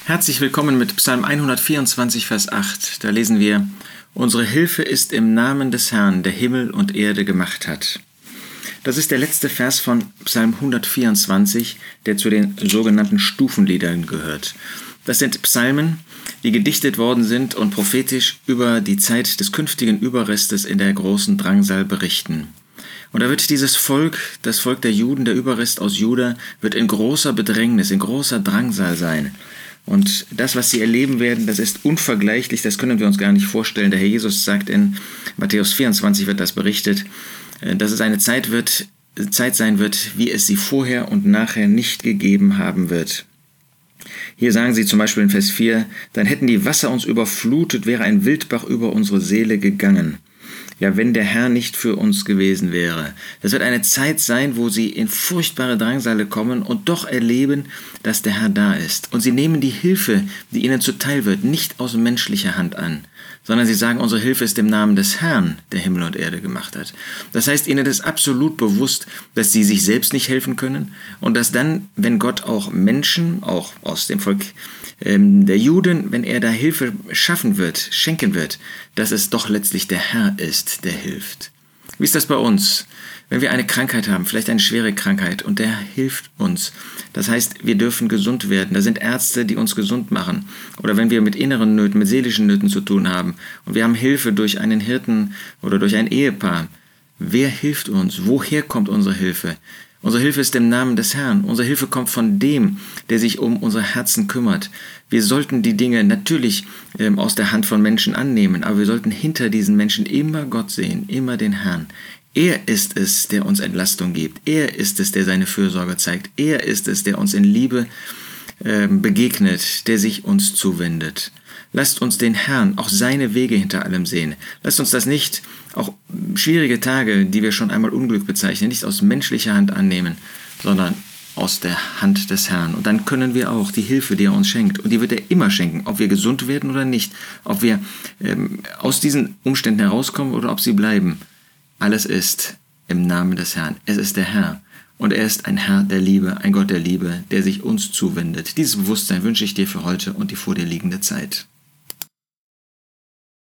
Herzlich willkommen mit Psalm 124, Vers 8. Da lesen wir: Unsere Hilfe ist im Namen des Herrn, der Himmel und Erde gemacht hat. Das ist der letzte Vers von Psalm 124, der zu den sogenannten Stufenliedern gehört. Das sind Psalmen, die gedichtet worden sind und prophetisch über die Zeit des künftigen Überrestes in der großen Drangsal berichten. Und da wird dieses Volk, das Volk der Juden, der Überrest aus Juda, wird in großer Bedrängnis, in großer Drangsal sein. Und das, was sie erleben werden, das ist unvergleichlich, das können wir uns gar nicht vorstellen. Der Herr Jesus sagt in Matthäus 24, wird das berichtet, dass es eine Zeit sein wird, wie es sie vorher und nachher nicht gegeben haben wird. Hier sagen sie zum Beispiel in Vers 4, dann hätten die Wasser uns überflutet, wäre ein Wildbach über unsere Seele gegangen. Ja, wenn der Herr nicht für uns gewesen wäre. Das wird eine Zeit sein, wo sie in furchtbare Drangsale kommen und doch erleben, dass der Herr da ist. Und sie nehmen die Hilfe, die ihnen zuteil wird, nicht aus menschlicher Hand an, sondern sie sagen, unsere Hilfe ist im Namen des Herrn, der Himmel und Erde gemacht hat. Das heißt, ihnen ist absolut bewusst, dass sie sich selbst nicht helfen können und dass dann, wenn Gott auch Menschen, auch aus dem Volk der Juden, wenn er da Hilfe schaffen wird, schenken wird, dass es doch letztlich der Herr ist, der hilft. Wie ist das bei uns? Wenn wir eine Krankheit haben, vielleicht eine schwere Krankheit, und der hilft uns. Das heißt, wir dürfen gesund werden. Da sind Ärzte, die uns gesund machen. Oder wenn wir mit inneren Nöten, mit seelischen Nöten zu tun haben und wir haben Hilfe durch einen Hirten oder durch ein Ehepaar. Wer hilft uns? Woher kommt unsere Hilfe? Unsere Hilfe ist im Namen des Herrn. Unsere Hilfe kommt von dem, der sich um unsere Herzen kümmert. Wir sollten die Dinge natürlich aus der Hand von Menschen annehmen, aber wir sollten hinter diesen Menschen immer Gott sehen, immer den Herrn. Er ist es, der uns Entlastung gibt. Er ist es, der seine Fürsorge zeigt. Er ist es, der uns in Liebe begegnet, der sich uns zuwendet. Lasst uns den Herrn, auch seine Wege hinter allem sehen. Lasst uns das nicht, auch schwierige Tage, die wir schon einmal Unglück bezeichnen, nicht aus menschlicher Hand annehmen, sondern aus der Hand des Herrn. Und dann können wir auch die Hilfe, die er uns schenkt, und die wird er immer schenken, ob wir gesund werden oder nicht, ob wir aus diesen Umständen herauskommen oder ob sie bleiben. Alles ist im Namen des Herrn. Es ist der Herr. Und er ist ein Herr der Liebe, ein Gott der Liebe, der sich uns zuwendet. Dieses Bewusstsein wünsche ich dir für heute und die vor dir liegende Zeit.